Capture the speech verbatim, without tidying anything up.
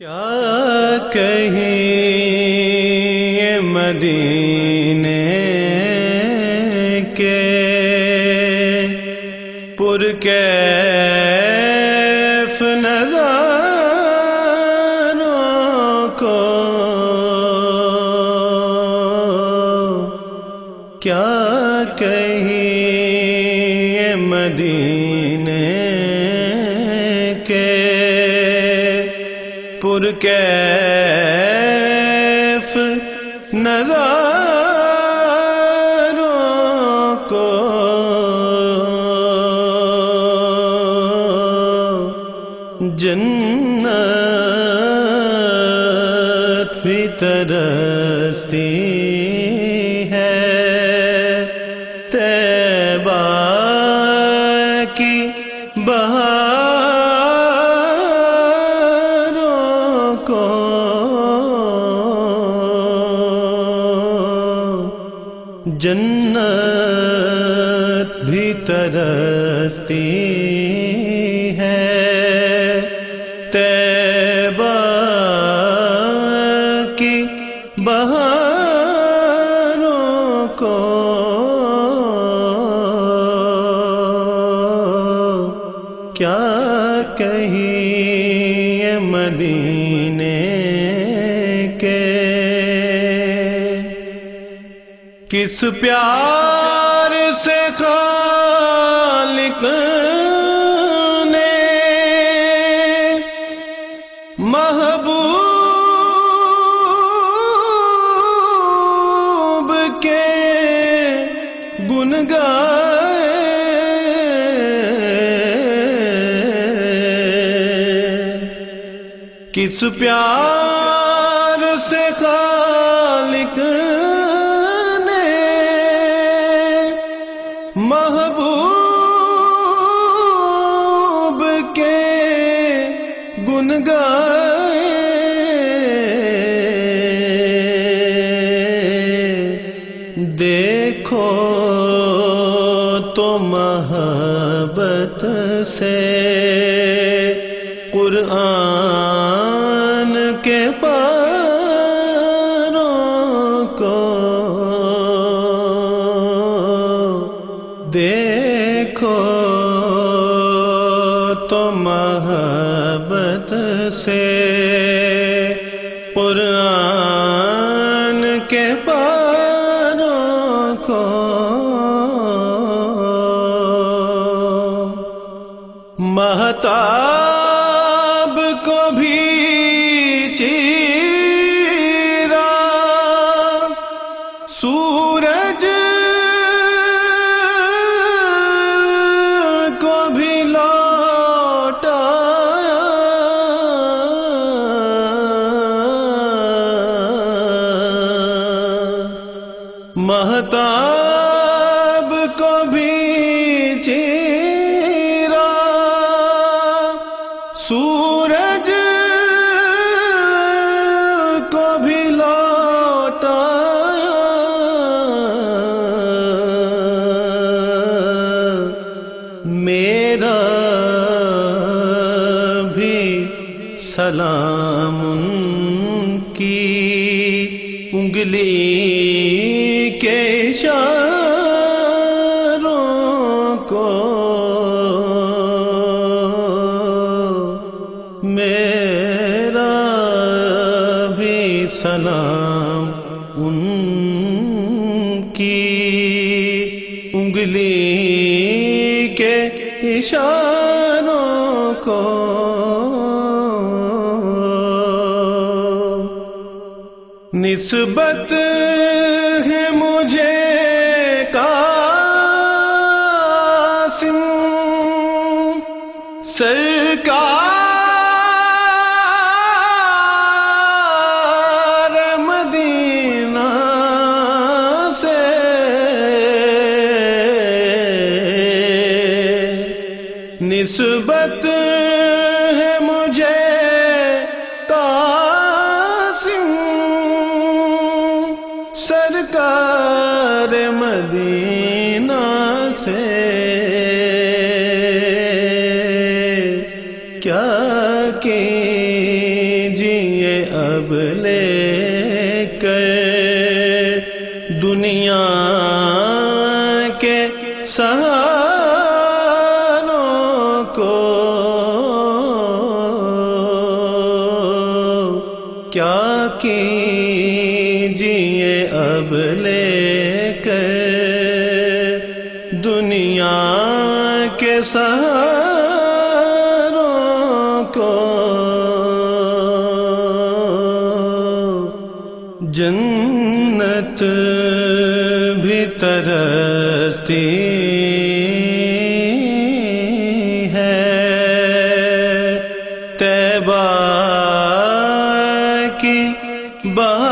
کیا کہیں مدینے کے پرکیف نظاروں کو، کیا کہیں مدینے کے پرکیف نظاروں کو، جنت بھی ترستی ہے طیبہ کی بہاروں کو، جنت بھی ترستی ہے طیبہ کی بہاروں کو، کیا کہیں مدینے کے کس پیار سے خالق نے محبوب کے گن گائے، کس پیار سے خالق نے محبوب کے گن گائے، دیکھو تو محبت سے قرآن کے پاروں کو، دیکھو تو محبت سے قرآن کے پاروں کو، مہتاب کو بھی چیرا سورج کو بھی لوٹایا، مہتاب کو بھی چیرا سورج کو بھی لوٹایا، میرا بھی سلام ان کی انگلی کے اشاروں کو، میرا بھی سلام ان کی انگلی کے اشاروں کو، نسبت ہے مجھے قاسم سرکار مدینہ سے، نسبت ہے مجھے قاسم سرکار مدینہ سے، کیا کیجیے اب لے کر دنیا کے سہاروں کو کیا کیجیے اب لے کر دنیا کے سہاروں کو جنت بھی ترستی ہے طیبہ کی بہار